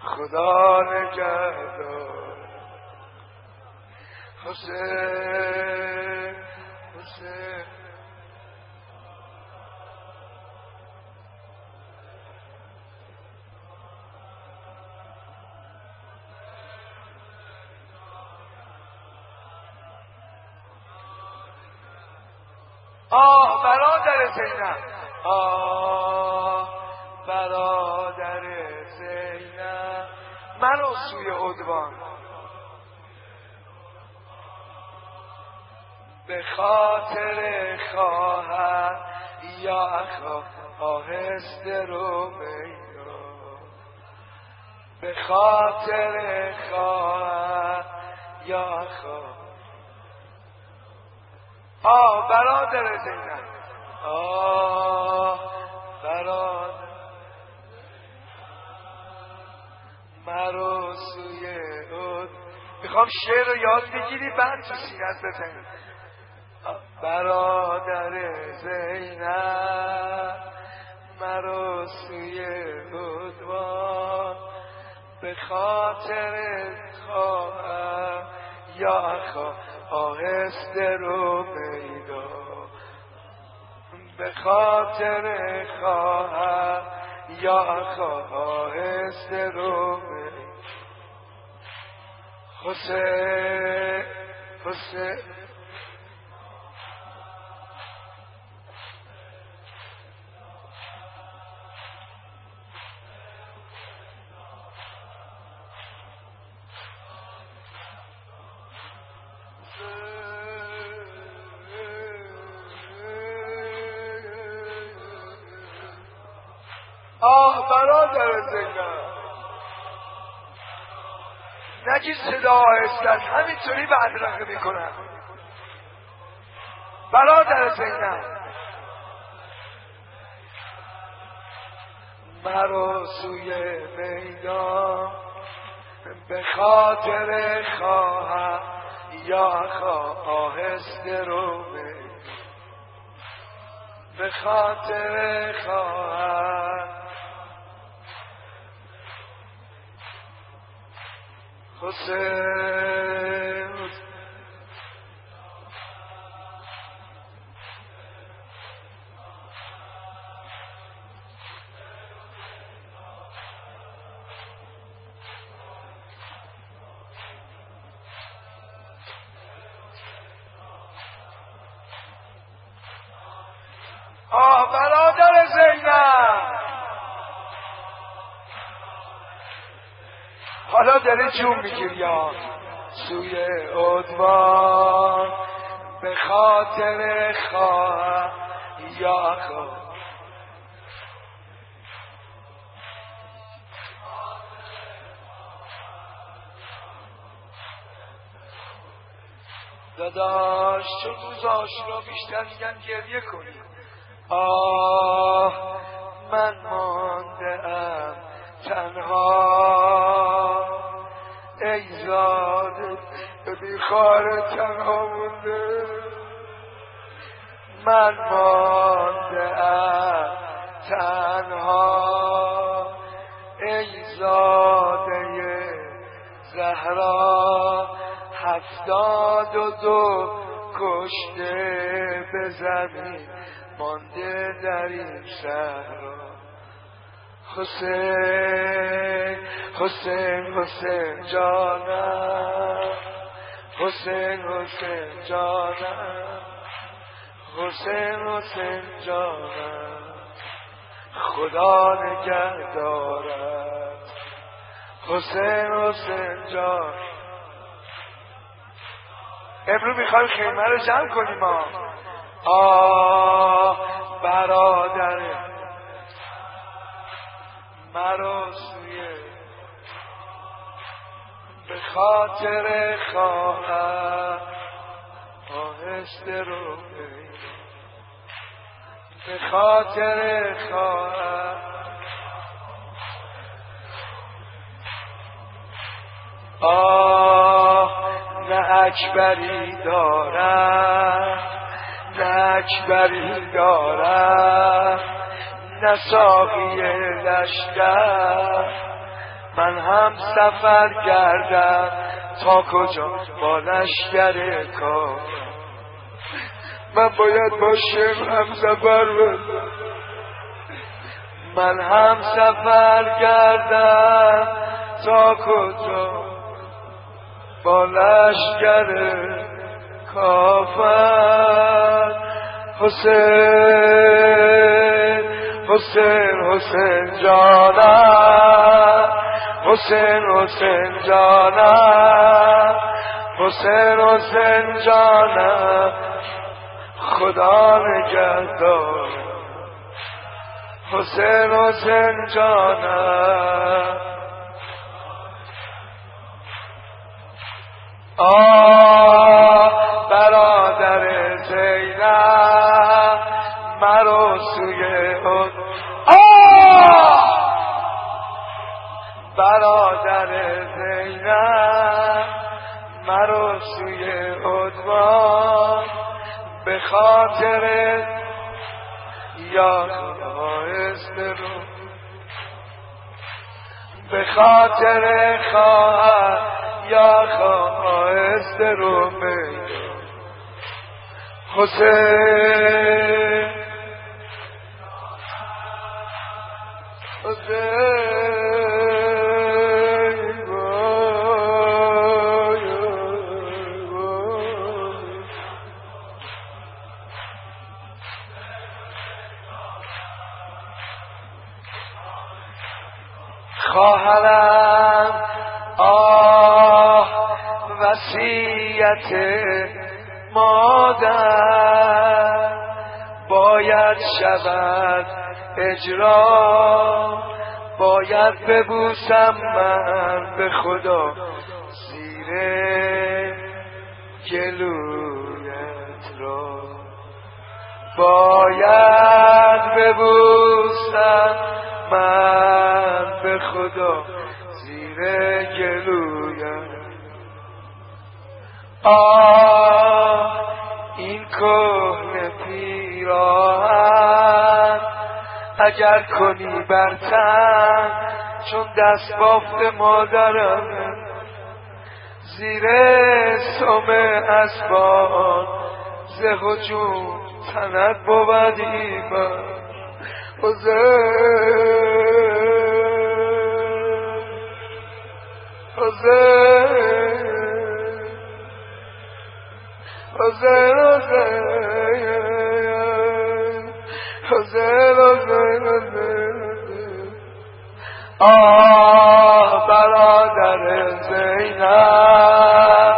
خدا نگهدار. حسین حسین برادر زینب، برادر زینب، منو سوی عدوان به خاطر خواهر یا اخا آهسته رو میدان، به خاطر خواهر یا اخا برادر زینب، برادر مرو سوی عد. میخوام شعر رو یاد بگیری بعد تو سینت بزنی. برادر زینب مرو سوی عدوان، به خاطر خواهر یا اخا آهسته رو میدان، به خاطر خواهر یا اخا آهسته رو میدان. حسین حسین برادر زینب، نگی صدا آهستن، همینطوری بدرقه میکنم. برادر زینب مرو سوی میدان، به خاطر خواهر یا خواهر آهسته رو میدان، به خاطر خواهر حسین. برادر زینب حالا داره جون میگیری سوی عدوان، به خاطر خواهر یا خواهر داداش. چون روز عاشورا بیشتر میگن گریه کنی. من مانده ام تنها، ای زاده بی خار تنها مونده. من مانده ام تنها، ای زاده زهرا، 72 کشته به زمین مانده در این صحرا. حسین حسین حسین جانم، حسین حسین جانم، حسین حسین جانم، خدا نگهدارد. حسین حسین جان. امروز میخوایم خیمه رو جمع کنیم. برادر مرا سوی، به خاطر خواهر آهسته رو میدان، به خاطر خواهر نه اکبری دارم، نه اکبری دارم، نه ساقی لشکر، من هم سفر کردم تا کجا با لشکر کار. من باید با شعر هم سفر برم. من هم سفر کردم تا کجا با لشکر کافر. حسین حسین حسین جانم، حسین حسین جانم، حسین حسین جانم، خدا نگهدار. حسین حسین جانم. برادر زینب مرو سوی اون. برادر زینب مرو سوی عدوان، به خاطر یا خواهست رو، به خاطر خواهر یا خواهست رو میدان. حسین حسین خواهرم وصیت مادر باید شود اجرا، باید ببوسم من به خدا زیر گلویت را، باید ببوسم من به خدا زیر گلویت. این کهنه پیراهن اگر کنی بر تن، چون دست بافت مادرم زیر سم اسبان ز هجوم تنت بود ایمن. حسین حسین حسین حسین حسین. برادر زینب،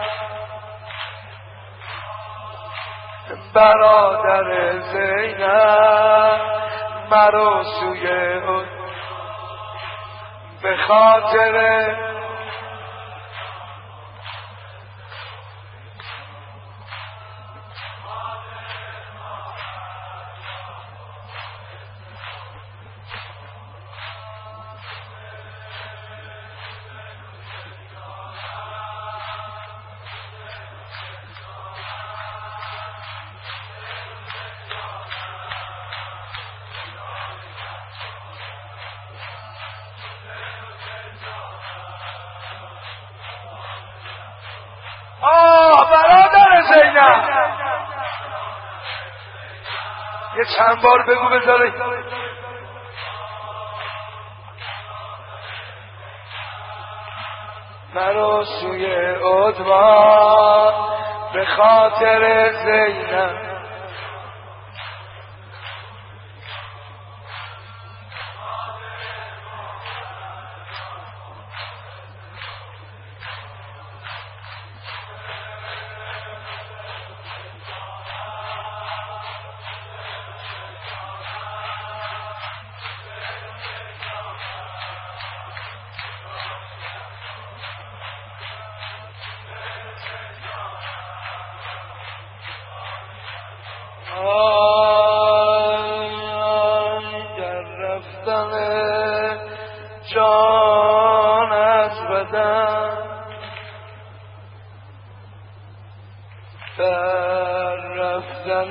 برادر زینب مرو سوی اون، به خاطر برادر زینب. یه چند بار بگو بذاره. مرو سوی عدوان به خاطر زینب، در رفتن جان از بدن، در رفتن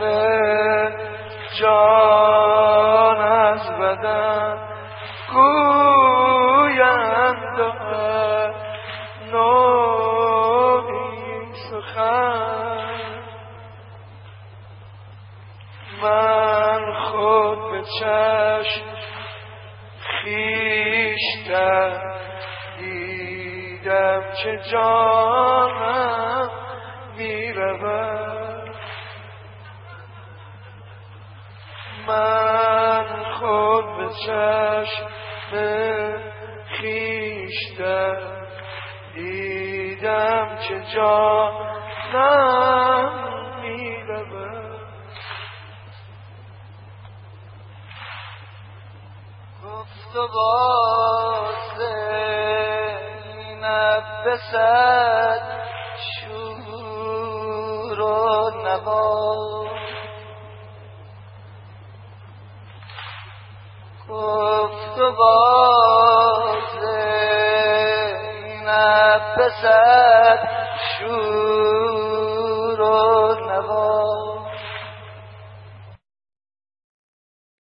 جان از بدن گویند خیشتن دیدم که جانم میرود. من خود به چشم خیشتن دیدم که جانم میرود. گفت و باز زینب به صد شور و نوا، گفت و باز زینب به صد شور